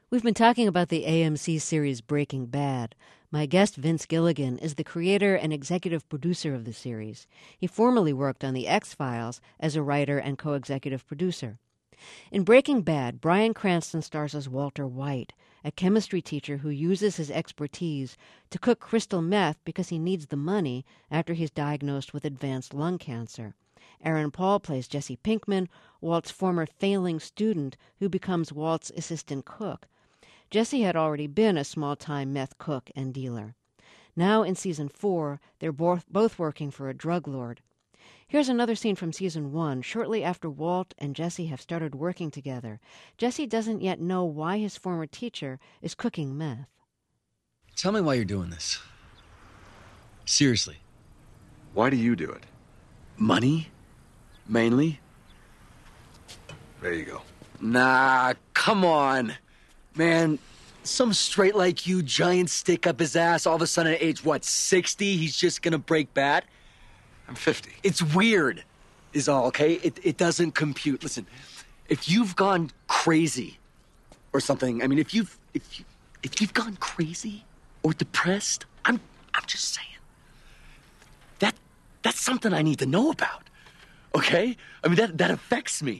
We've been talking about the AMC series Breaking Bad. My guest, Vince Gilligan, is the creator and executive producer of the series. He formerly worked on The X-Files as a writer and co-executive producer. In Breaking Bad, Bryan Cranston stars as Walter White, a chemistry teacher who uses his expertise to cook crystal meth because he needs the money after he's diagnosed with advanced lung cancer. Aaron Paul plays Jesse Pinkman, Walt's former failing student who becomes Walt's assistant cook. Jesse had already been a small-time meth cook and dealer. Now in Season 4, they're both working for a drug lord. Here's another scene from Season 1, shortly after Walt and Jesse have started working together. Jesse doesn't yet know why his former teacher is cooking meth. Tell me why you're doing this. Seriously. Why do you do it? Money? Mainly? There you go. Nah, come on. Man, some straight like you, giant stick up his ass, all of a sudden at age, 60, he's just gonna break bad? I'm 50. It's weird, is all, okay? It doesn't compute. Listen, if you've gone crazy or something, I mean, if you've gone crazy or depressed, I'm just saying. That's something I need to know about, okay? I mean, that affects me.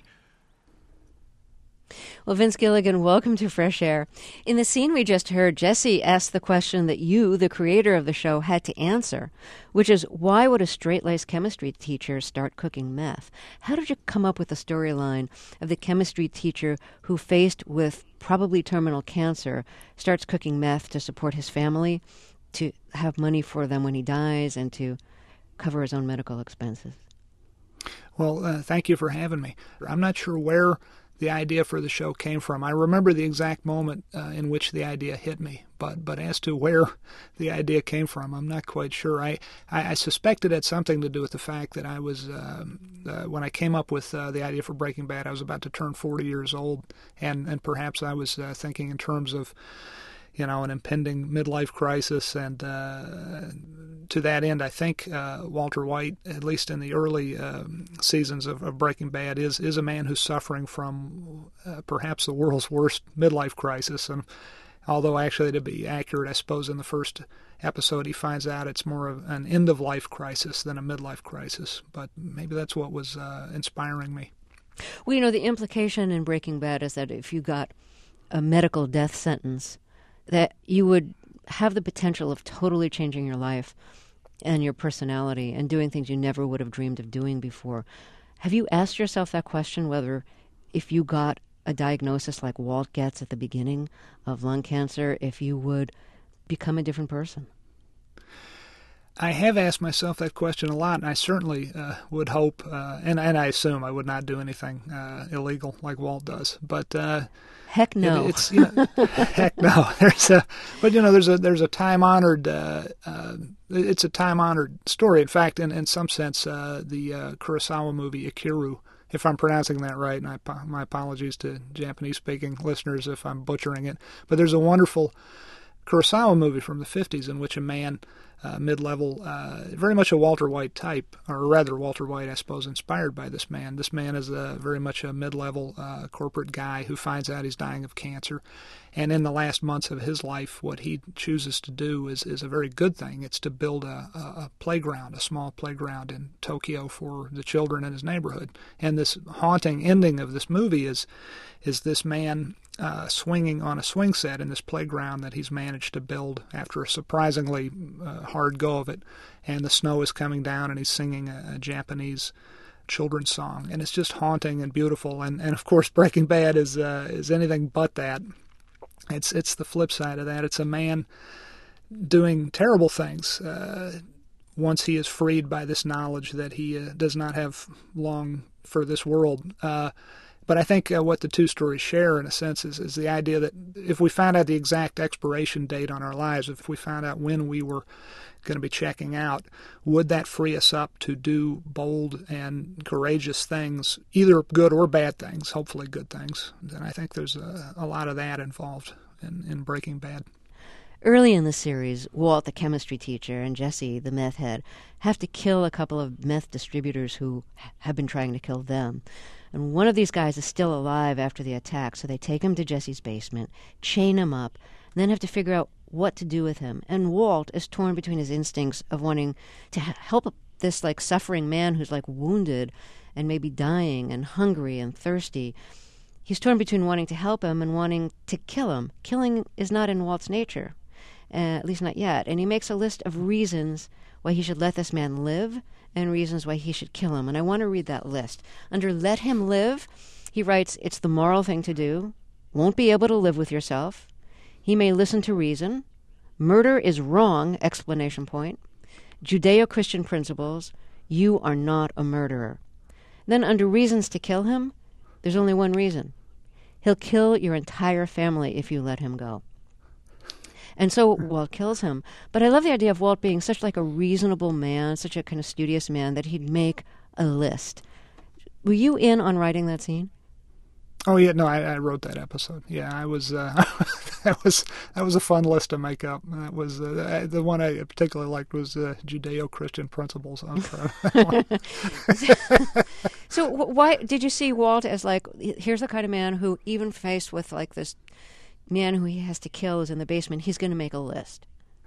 Well, Vince Gilligan, welcome to Fresh Air. In the scene we just heard, Jesse asked the question that you, the creator of the show, had to answer, which is, why would a straight-laced chemistry teacher start cooking meth? How did you come up with the storyline of the chemistry teacher who, faced with probably terminal cancer, starts cooking meth to support his family, to have money for them when he dies, and to cover his own medical expenses? Well, thank you for having me. I'm not sure where the idea for the show came from. I remember the exact moment in which the idea hit me, but as to where the idea came from, I'm not quite sure. I suspect it had something to do with the fact that I was, when I came up with the idea for Breaking Bad, I was about to turn 40 years old, and perhaps I was thinking in terms of, an impending midlife crisis, and to that end, I think Walter White, at least in the early seasons of Breaking Bad, is a man who's suffering from perhaps the world's worst midlife crisis. And although actually, to be accurate, I suppose in the first episode he finds out it's more of an end-of-life crisis than a midlife crisis. But maybe that's what was inspiring me. Well, the implication in Breaking Bad is that if you got a medical death sentence, that you would have the potential of totally changing your life and your personality and doing things you never would have dreamed of doing before. Have you asked yourself that question, whether if you got a diagnosis like Walt gets at the beginning of lung cancer, if you would become a different person? I have asked myself that question a lot, and I certainly would hope, and I assume I would not do anything illegal like Walt does. But heck no, heck no. There's a time-honored. It's a time-honored story. In fact, in some sense, the Kurosawa movie Ikiru, if I'm pronouncing that right, and my apologies to Japanese-speaking listeners if I'm butchering it, but there's a wonderful Kurosawa movie from the 50s in which a man, mid-level, very much a Walter White type, or rather Walter White, I suppose, inspired by this man. This man is very much a mid-level corporate guy who finds out he's dying of cancer. And in the last months of his life, what he chooses to do is a very good thing. It's to build a playground, a small playground in Tokyo for the children in his neighborhood. And this haunting ending of this movie is this man swinging on a swing set in this playground that he's managed to build after a surprisingly hard go of it. And the snow is coming down, and he's singing a Japanese children's song. And it's just haunting and beautiful. And of course, Breaking Bad is anything but that. It's the flip side of that. It's a man doing terrible things once he is freed by this knowledge that he does not have long for this world. But I think what the two stories share, in a sense, is the idea that if we found out the exact expiration date on our lives, if we found out when we were going to be checking out, would that free us up to do bold and courageous things, either good or bad things, hopefully good things? And I think there's a lot of that involved in Breaking Bad. Early in the series, Walt, the chemistry teacher, and Jesse, the meth head, have to kill a couple of meth distributors who have been trying to kill them. And one of these guys is still alive after the attack, so they take him to Jesse's basement, chain him up, and then have to figure out what to do with him. And Walt is torn between his instincts of wanting to help this suffering man who's wounded and maybe dying and hungry and thirsty. He's torn between wanting to help him and wanting to kill him. Killing is not in Walt's nature, at least not yet. And he makes a list of reasons why he should let this man live and reasons why he should kill him. And I want to read that list. Under let him live, he writes, it's the moral thing to do, won't be able to live with yourself, he may listen to reason, murder is wrong, exclamation point, Judeo-Christian principles, you are not a murderer. Then under reasons to kill him, there's only one reason. He'll kill your entire family if you let him go. And so Walt kills him. But I love the idea of Walt being such a reasonable man, such a kind of studious man, that he'd make a list. Were you in on writing that scene? Oh yeah, no, I wrote that episode. Yeah, I was. That was a fun list to make up. That was the one I particularly liked was Judeo-Christian principles. So why did you see Walt as here's the kind of man who, even faced with this man who he has to kill is in the basement, he's going to make a list?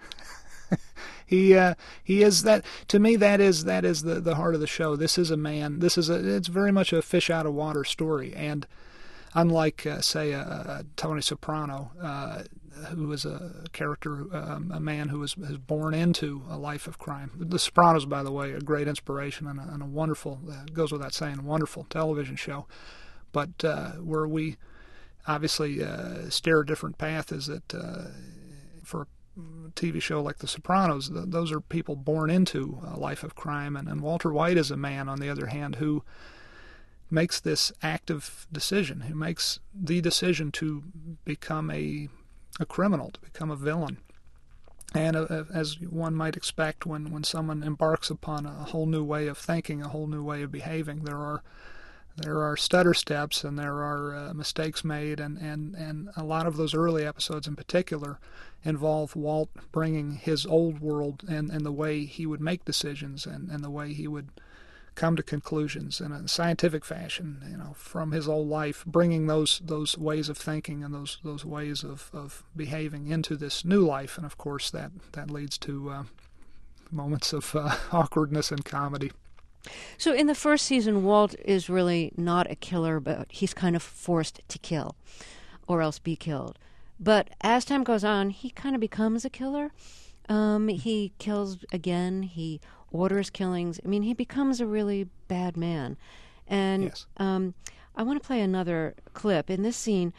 He is that. To me, that is the heart of the show. This is a man. It's very much a fish out of water story. And unlike, say, Tony Soprano, who is a character, a man who is born into a life of crime. The Sopranos, by the way, a great inspiration and a wonderful, goes without saying, wonderful television show. But where we obviously steer a different path is that for a TV show like The Sopranos, those are people born into a life of crime. And Walter White is a man, on the other hand, who makes this active decision, who makes the decision to become a criminal, to become a villain. And as one might expect when someone embarks upon a whole new way of thinking, a whole new way of behaving, there are stutter steps and there are mistakes made, and a lot of those early episodes in particular involve Walt bringing his old world and the way he would make decisions and the way he would come to conclusions in a scientific fashion, from his old life, bringing those ways of thinking and those ways of behaving into this new life. And of course that leads to moments of awkwardness and comedy. So in the first season, Walt is really not a killer, but he's kind of forced to kill or else be killed. But as time goes on, he kind of becomes a killer. He kills again. He orders killings. I mean, he becomes a really bad man. And yes. I want to play another clip. In this scene,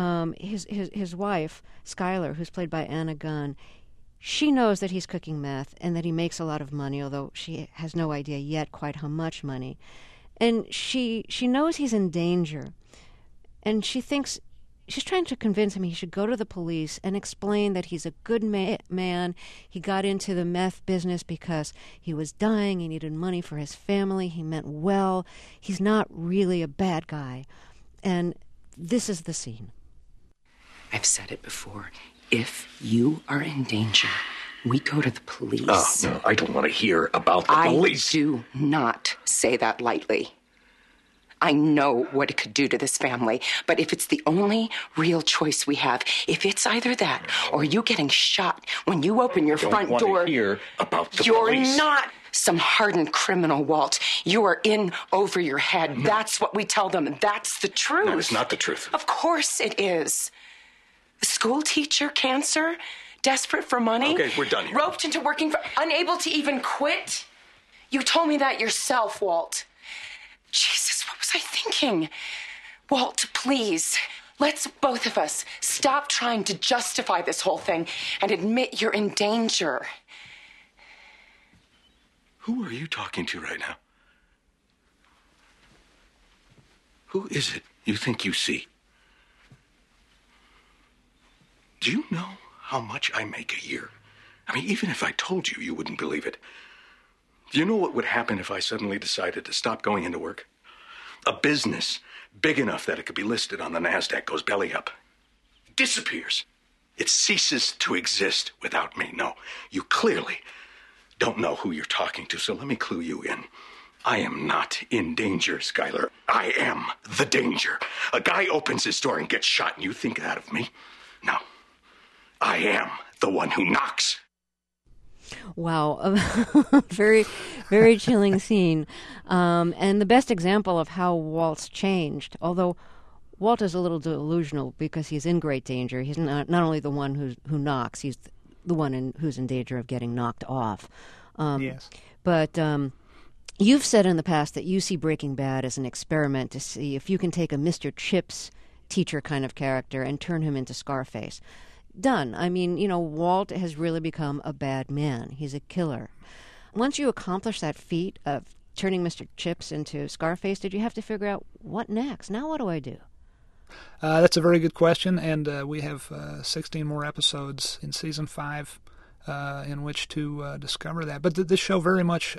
his wife, Skylar, who's played by Anna Gunn, she knows that he's cooking meth and that he makes a lot of money, although she has no idea yet quite how much money. And she knows he's in danger. And she thinks she's trying to convince him he should go to the police and explain that he's a good man. He got into the meth business because he was dying. He needed money for his family. He meant well. He's not really a bad guy. And this is the scene. I've said it before. If you are in danger, we go to the police. Oh, no, I don't want to hear about the police. I do not say that lightly. I know what it could do to this family, but if it's the only real choice we have, if it's either that or you getting shot when you open your front door... I don't want to hear about the You're police. not some hardened criminal, Walt. You are in over your head. No. That's what we tell them, and that's the truth. No, it's not the truth. Of course it is. A school teacher, cancer, desperate for money. Okay, we're done here. Roped into working for... Unable to even quit. You told me that yourself, Walt. Jesus, what was I thinking? Walt, please, let's both of us stop trying to justify this whole thing and admit you're in danger. Who are you talking to right now? Who is it you think you see? Do you know how much I make a year? I mean, even if I told you, you wouldn't believe it. Do you know what would happen if I suddenly decided to stop going into work? A business big enough that it could be listed on the NASDAQ goes belly up. Disappears. It ceases to exist without me. No, you clearly don't know who you're talking to, so let me clue you in. I am not in danger, Skylar. I am the danger. A guy opens his door and gets shot, and you think that of me? No. I am the one who knocks. Wow, a very, very chilling scene. And the best example of how Walt's changed, although Walt is a little delusional because he's in great danger. He's not only the one who knocks, he's the one who's in danger of getting knocked off. Yes. But you've said in the past that you see Breaking Bad as an experiment to see if you can take a Mr. Chips teacher kind of character and turn him into Scarface. Done. I mean, Walt has really become a bad man. He's a killer. Once you accomplish that feat of turning Mr. Chips into Scarface, did you have to figure out what next? Now what do I do? That's a very good question, and we have 16 more episodes in Season 5 in which to discover that. But this show very much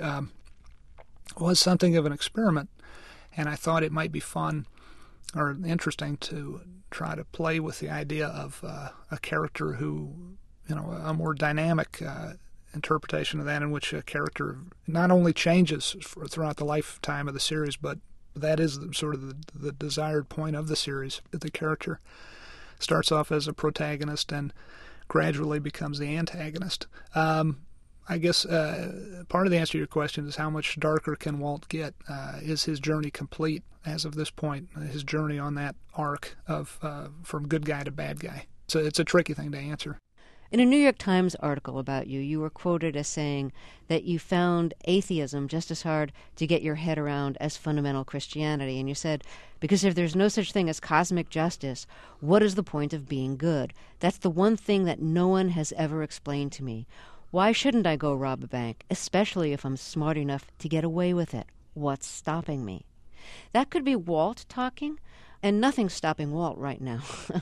was something of an experiment, and I thought it might be fun or interesting to try to play with the idea of a character who, a more dynamic interpretation of that, in which a character not only changes throughout the lifetime of the series, but that is sort of the desired point of the series, that the character starts off as a protagonist and gradually becomes the antagonist. I guess part of the answer to your question is how much darker can Walt get? Is his journey complete as of this point, his journey on that arc of from good guy to bad guy? So it's a tricky thing to answer. In a New York Times article about you, you were quoted as saying that you found atheism just as hard to get your head around as fundamental Christianity. And you said, because if there's no such thing as cosmic justice, what is the point of being good? That's the one thing that no one has ever explained to me. Why shouldn't I go rob a bank, especially if I'm smart enough to get away with it? What's stopping me? That could be Walt talking. And nothing's stopping Walt right now.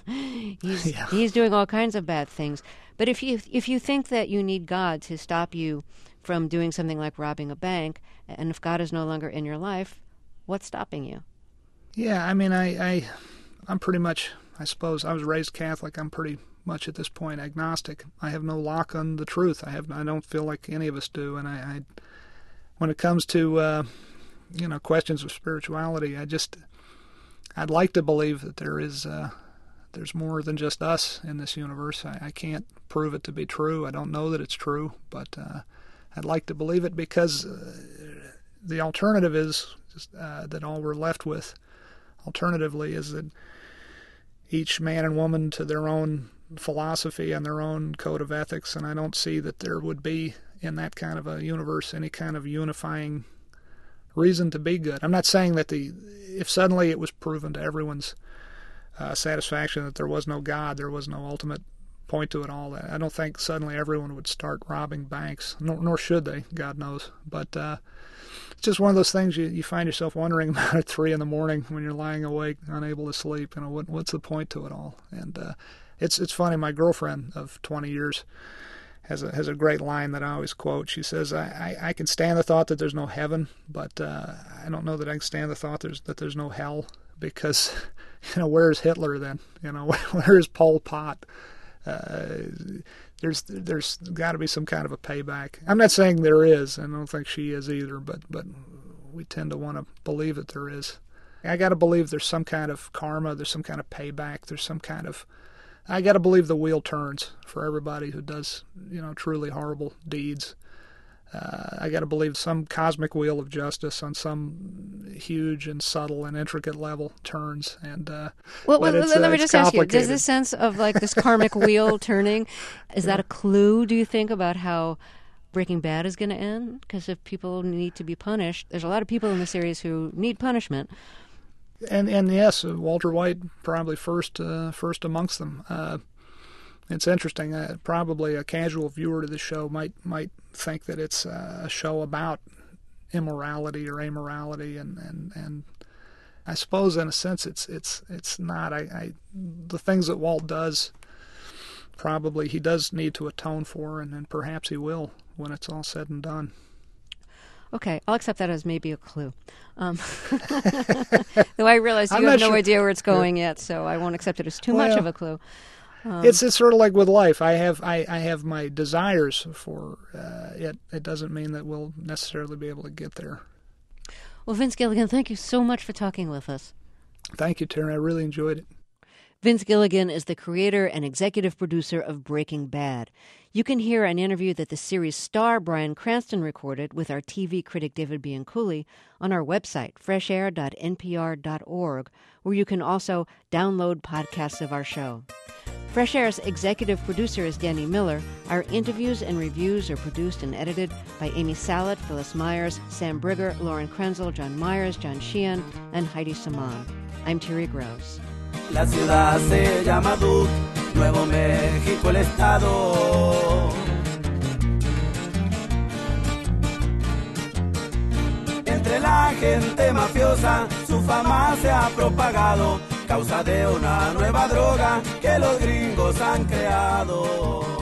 He's doing all kinds of bad things. But if you think that you need God to stop you from doing something like robbing a bank, and if God is no longer in your life, what's stopping you? Yeah, I mean, I'm pretty much, I suppose, I was raised Catholic. I'm pretty much at this point agnostic. I have no lock on the truth. I don't feel like any of us do. And I when it comes to questions of spirituality, I'd like to believe that there's more than just us in this universe. I can't prove it to be true. I don't know that it's true, but I'd like to believe it, because the alternative is that all we're left with, alternatively, is that each man and woman to their own philosophy and their own code of ethics, and I don't see that there would be, in that kind of a universe, any kind of unifying reason to be good. I'm not saying that if suddenly it was proven to everyone's satisfaction that there was no God, there was no ultimate point to it all, I don't think suddenly everyone would start robbing banks, nor should they, God knows. But it's just one of those things you find yourself wondering about at 3 a.m. when you're lying awake, unable to sleep. What's the point to it all? And it's funny, my girlfriend of 20 years has a great line that I always quote. She says, I can stand the thought that there's no heaven, but I don't know that I can stand the thought that there's no hell, because, where's Hitler then? Where's Pol Pot? There's got to be some kind of a payback. I'm not saying there is, and I don't think she is either, but we tend to want to believe that there is. I got to believe there's some kind of karma, there's some kind of payback, there's some kind of... I got to believe the wheel turns for everybody who does, truly horrible deeds. I got to believe some cosmic wheel of justice on some huge and subtle and intricate level turns. And let me just ask you: does this sense of this karmic wheel turning, is that a clue? Do you think about how Breaking Bad is going to end? Because if people need to be punished, there's a lot of people in the series who need punishment. And yes, Walter White probably first amongst them. It's interesting. Probably a casual viewer to the show might think that it's a show about immorality or amorality, and I suppose in a sense it's not. The things that Walt does, probably he does need to atone for, and perhaps he will when it's all said and done. Okay, I'll accept that as maybe a clue. Though I realize you have no idea where it's going yet, so I won't accept it as too much of a clue. It's sort of like with life. I have my desires for it. It doesn't mean that we'll necessarily be able to get there. Well, Vince Gilligan, thank you so much for talking with us. Thank you, Terry. I really enjoyed it. Vince Gilligan is the creator and executive producer of Breaking Bad. You can hear an interview that the series star Bryan Cranston recorded with our TV critic David Bianculli on our website, freshair.npr.org, where you can also download podcasts of our show. Fresh Air's executive producer is Danny Miller. Our interviews and reviews are produced and edited by Amy Salet, Phyllis Myers, Sam Brigger, Lauren Krenzel, John Myers, John Sheehan, and Heidi Saman. I'm Terry Gross. La ciudad se llama Duke, Nuevo México el estado. Entre la gente mafiosa su fama se ha propagado, causa de una nueva droga que los gringos han creado.